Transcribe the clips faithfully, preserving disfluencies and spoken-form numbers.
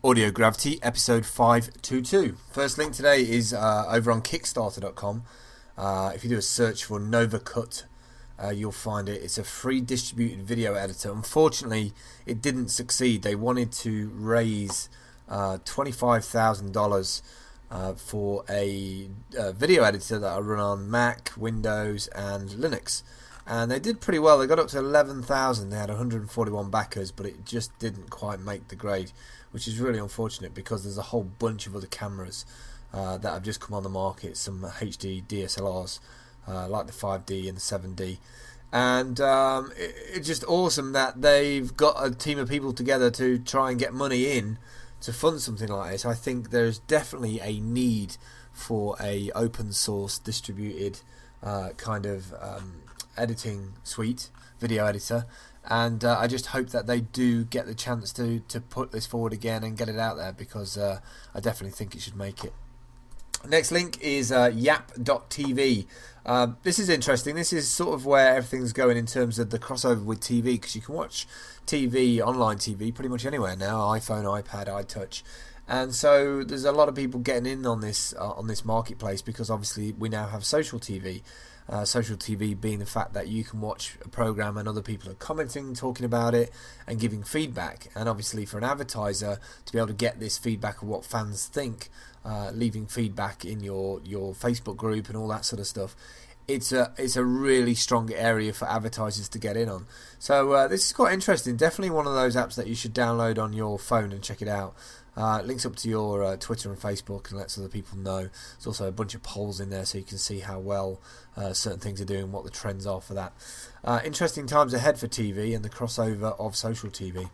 Audio Gravity, episode five twenty-two. First link today is uh, over on Kickstarter dot com. Uh, if you do a search for NovaCut, uh, you'll find it. It's a free distributed video editor. Unfortunately, it didn't succeed. They wanted to raise uh, twenty-five thousand dollars uh, for a, a video editor that I run on Mac, Windows, and Linux. And they did pretty well. They got up to eleven thousand. They had one hundred forty-one backers, but it just didn't quite make the grade, which is really unfortunate because there's a whole bunch of other cameras uh, that have just come on the market, some H D D S L Rs uh, like the five D and the seven D, and um, it, it's just awesome that they've got a team of people together to try and get money in to fund something like this. I think there's definitely a need for a open source distributed uh, kind of um, editing suite, video editor, and uh, I just hope that they do get the chance to to put this forward again and get it out there, because uh, I definitely think it should make it. Next link is uh, yap dot T V. Uh, this is interesting. This is sort of where everything's going in terms of the crossover with T V, because you can watch T V, online T V, pretty much anywhere now, iPhone, iPad, iTouch. And so there's a lot of people getting in on this uh, on this marketplace, because obviously we now have social T V. Uh, social T V being the fact that you can watch a program and other people are commenting, talking about it, and giving feedback. And obviously for an advertiser to be able to get this feedback of what fans think, uh, leaving feedback in your, your Facebook group and all that sort of stuff, it's a it's a really strong area for advertisers to get in on. So uh, this is quite interesting. Definitely one of those apps that you should download on your phone and check it out. Uh, it links up to your uh, Twitter and Facebook and lets other people know. There's also a bunch of polls in there so you can see how well uh, certain things are doing, what the trends are for that. Uh, interesting times ahead for T V and the crossover of social T V.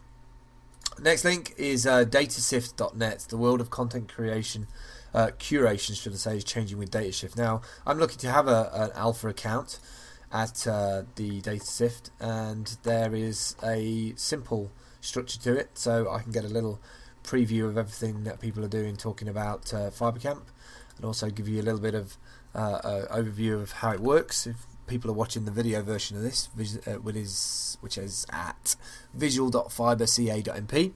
Next link is uh, datasift dot net. The world of content creation, uh, curation should I say, is changing with Datashift. Now, I'm lucky to have a, an alpha account at uh, the Datasift, and there is a simple structure to it, so I can get a little preview of everything that people are doing, talking about uh, FiberCamp, and also give you a little bit of uh, uh, overview of how it works. If people are watching the video version of this, uh, which is which is at visual dot fiber ca dot m p,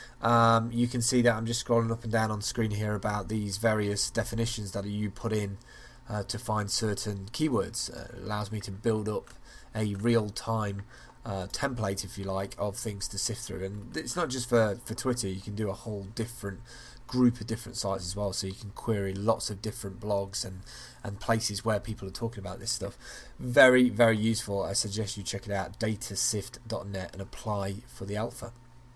um, you can see that I'm just scrolling up and down on the screen here about these various definitions that you put in uh, to find certain keywords. Uh, it allows me to build up a real-time Uh, template, if you like, of things to sift through. And it's not just for, for Twitter. You can do a whole different group of different sites as well, so you can query lots of different blogs and, and places where people are talking about this stuff. Very, very useful. I suggest you check it out, datasift dot net, and apply for the alpha.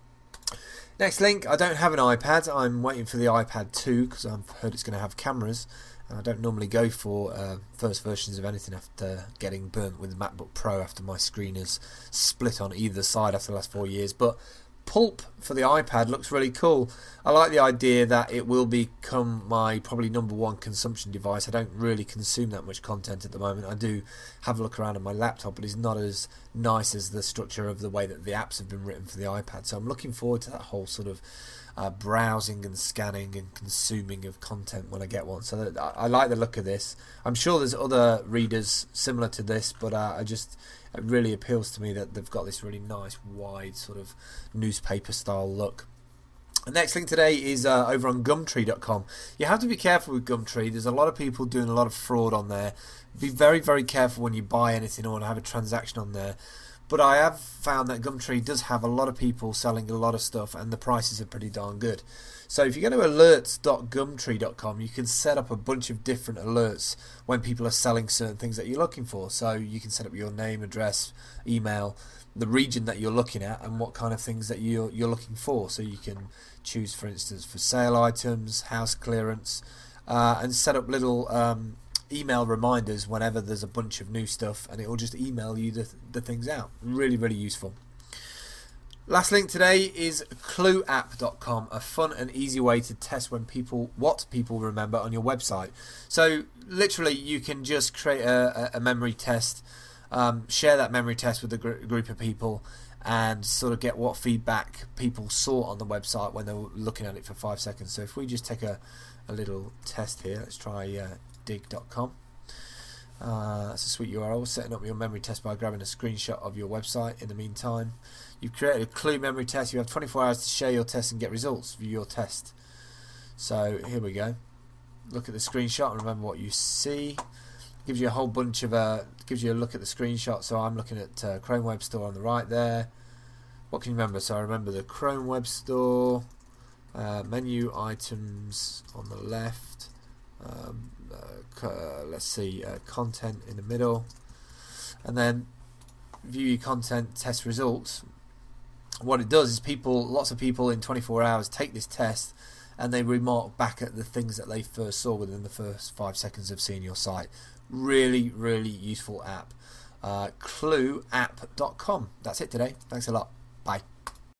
Next link, I don't have an iPad. I'm waiting for the iPad two because I've heard it's going to have cameras. I don't normally go for uh, first versions of anything after getting burnt with the MacBook Pro after my screen is split on either side after the last four years. But Pulp for the iPad looks really cool. I like the idea that it will become my probably number one consumption device. I don't really consume that much content at the moment. I do have a look around on my laptop, but it's not as nice as the structure of the way that the apps have been written for the iPad. So I'm looking forward to that whole sort of Uh, browsing and scanning and consuming of content when I get one. So that, I, I like the look of this. I'm sure there's other readers similar to this, but uh, I just it really appeals to me that they've got this really nice wide sort of newspaper style look. The next link today is uh, over on Gumtree dot com. You have to be careful with Gumtree. There's a lot of people doing a lot of fraud on there. Be very, very careful when you buy anything or have a transaction on there. But I have found that Gumtree does have a lot of people selling a lot of stuff, and the prices are pretty darn good. So if you go to alerts dot gumtree dot com, you can set up a bunch of different alerts when people are selling certain things that you're looking for. So you can set up your name, address, email, the region that you're looking at, and what kind of things that you're, you're looking for. So you can choose, for instance, for sale items, house clearance, uh, and set up little Um, email reminders whenever there's a bunch of new stuff, and it will just email you the, the things out. Really, really useful. Last link today is clue app dot com, a fun and easy way to test when people what people remember on your website. So literally you can just create a, a memory test, um, share that memory test with a gr- group of people, and sort of get what feedback people saw on the website when they were looking at it for five seconds. So if we just take a, a little test here, let's try uh, dig dot com. Uh, that's a sweet U R L. Setting up your memory test by grabbing a screenshot of your website. In the meantime, you've created a Clue memory test. You have twenty-four hours to share your test and get results. View your test. So here we go. Look at the screenshot and remember what you see. Gives you a whole bunch of uh, gives you a look at the screenshot. So I'm looking at uh, Chrome Web Store on the right there. What can you remember? So I remember the Chrome Web Store, uh, menu items on the left. Um, uh, uh, let's see, uh, content in the middle, and then view your content, test results. What it does is people, lots of people in twenty-four hours take this test and they remark back at the things that they first saw within the first five seconds of seeing your site. Really, really useful app. Uh, clue app dot com. That's it today. Thanks a lot. Bye.